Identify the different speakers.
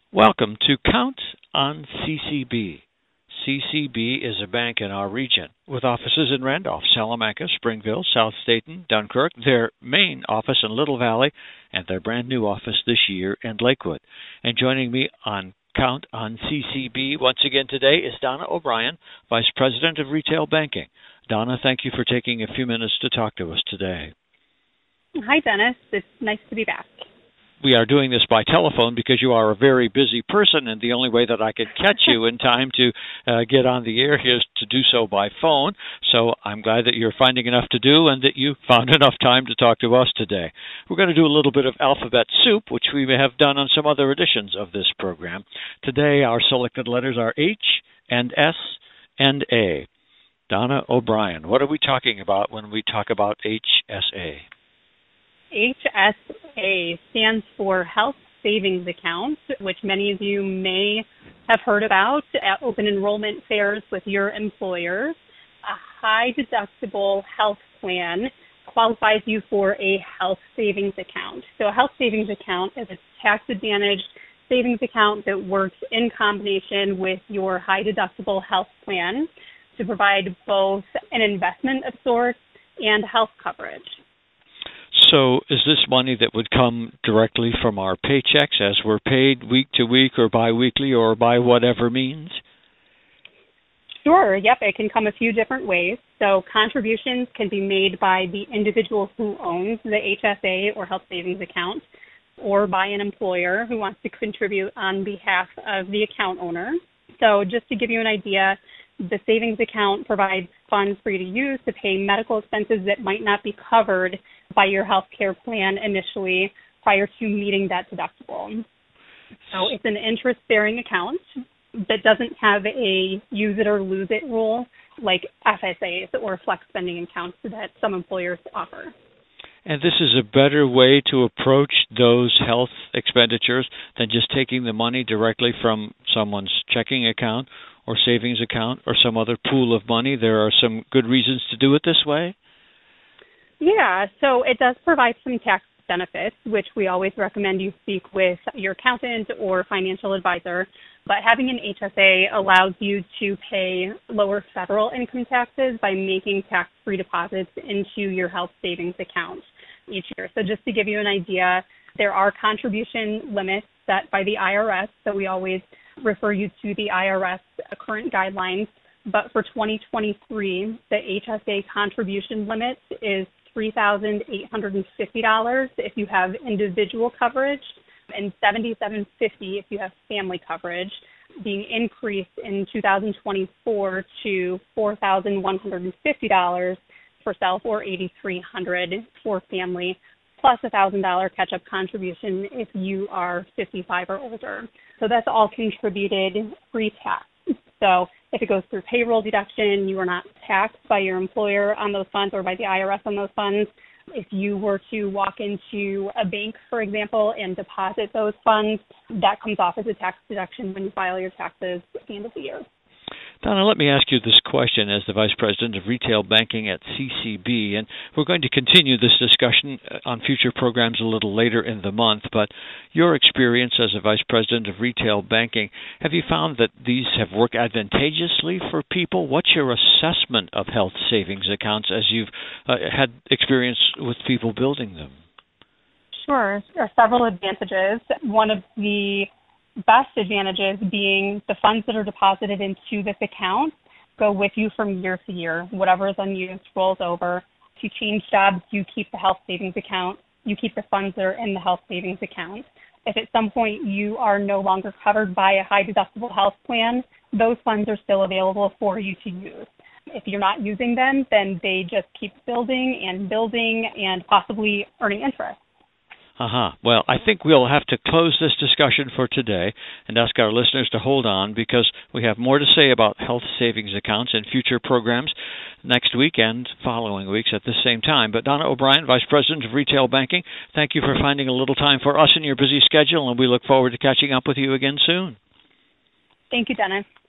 Speaker 1: Welcome to Count on CCB. CCB is a bank in our region with offices in Randolph, Salamanca, Springville, South Staten, Dunkirk, their main office in Little Valley, and their brand new office this year in Lakewood. And joining me on Count on CCB once again today is Donna O'Brien, Vice President of Retail Banking. Donna, thank you for taking a few minutes to talk to us today.
Speaker 2: Hi, Dennis. It's nice to be back.
Speaker 1: We are doing this by telephone because you are a very busy person, and the only way that I could catch you in time to get on the air here is to do so by phone. So I'm glad that you're finding enough to do and that you found enough time to talk to us today. We're going to do a little bit of alphabet soup, which we have done on some other editions of this program. Today, our selected letters are H and S and A. Donna O'Brien, what are we talking about when we talk about HSA?
Speaker 2: HSA stands for Health Savings Account, which many of you may have heard about at open enrollment fairs with your employers. A high deductible health plan qualifies you for a health savings account. So a health savings account is a tax-advantaged savings account that works in combination with your high deductible health plan to provide both an investment of sorts and health coverage.
Speaker 1: So is this money that would come directly from our paychecks as we're paid week to week or biweekly or by whatever means?
Speaker 2: Sure. Yep. It can come a few different ways. So contributions can be made by the individual who owns the HSA or health savings account, or by an employer who wants to contribute on behalf of the account owner. So just to give you an idea, the savings account provides funds for you to use to pay medical expenses that might not be covered by your health care plan initially prior to meeting that deductible. So it's an interest-bearing account that doesn't have a use it or lose it rule like FSAs or flex spending accounts that some employers offer.
Speaker 1: And this is a better way to approach those health expenditures than just taking the money directly from someone's checking account or savings account or some other pool of money. There are some good reasons to do it this way?
Speaker 2: Yeah, so it does provide some tax benefits, which we always recommend you speak with your accountant or financial advisor. But having an HSA allows you to pay lower federal income taxes by making tax-free deposits into your health savings account each year. So just to give you an idea, there are contribution limits set by the IRS, so we always refer you to the IRS current guidelines. But for 2023, the HSA contribution limit is $3,850 if you have individual coverage and $7,750 if you have family coverage, being increased in 2024 to $4,150 for self or $8,300 for family, plus a $1,000 catch-up contribution if you are 55 or older. So that's all contributed pre-tax. So if it goes through payroll deduction, you are not taxed by your employer on those funds or by the IRS on those funds. If you were to walk into a bank, for example, and deposit those funds, that comes off as a tax deduction when you file your taxes at the end of the year.
Speaker 1: Donna, let me ask you this question as the Vice President of Retail Banking at CCB, and we're going to continue this discussion on future programs a little later in the month, but your experience as a Vice President of Retail Banking, have you found that these have worked advantageously for people? What's your assessment of health savings accounts as you've had experience with people building them?
Speaker 2: Sure. There are several advantages. One of the best advantages being the funds that are deposited into this account go with you from year to year. Whatever is unused rolls over. If you change jobs, you keep the health savings account. You keep the funds that are in the health savings account. If at some point you are no longer covered by a high deductible health plan, those funds are still available for you to use. If you're not using them, then they just keep building and possibly earning interest.
Speaker 1: Well, I think we'll have to close this discussion for today and ask our listeners to hold on because we have more to say about health savings accounts in future programs next week and following weeks at the same time. But Donna O'Brien, Vice President of Retail Banking, thank you for finding a little time for us in your busy schedule, and we look forward to catching up with you again soon.
Speaker 2: Thank you, Dennis.